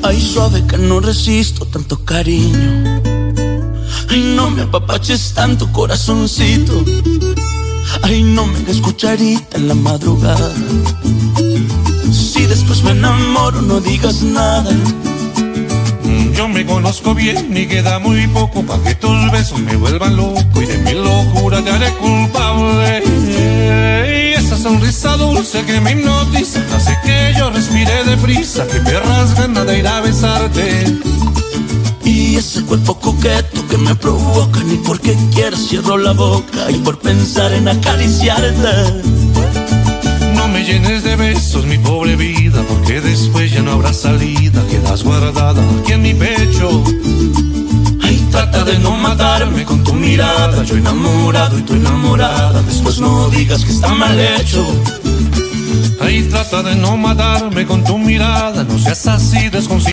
Ay, suave que no resisto tanto cariño. Ay, no me apapaches tanto, corazoncito. Ay, no me hagas cucharita en la madrugada. Si después me enamoro, no digas nada. Yo me conozco bien y queda muy poco pa' que tus besos me vuelvan loco y de mi locura te haré culpable. Y esa sonrisa dulce que me hipnotiza hace que yo respire deprisa, que me rasgan de ir a besarte. Y ese cuerpo coqueto que me provoca, ni porque quieras cierro la boca y por pensar en acariciarte. No me llenes de besos, mi pobre vida, porque después ya no habrá salida. Quedas guardada aquí en mi pecho. Ay, trata de no matarme con tu mirada. Yo enamorado y tú enamorada. Después no digas que está mal hecho. Ay, trata de no matarme con tu mirada. No seas así desconsiderada.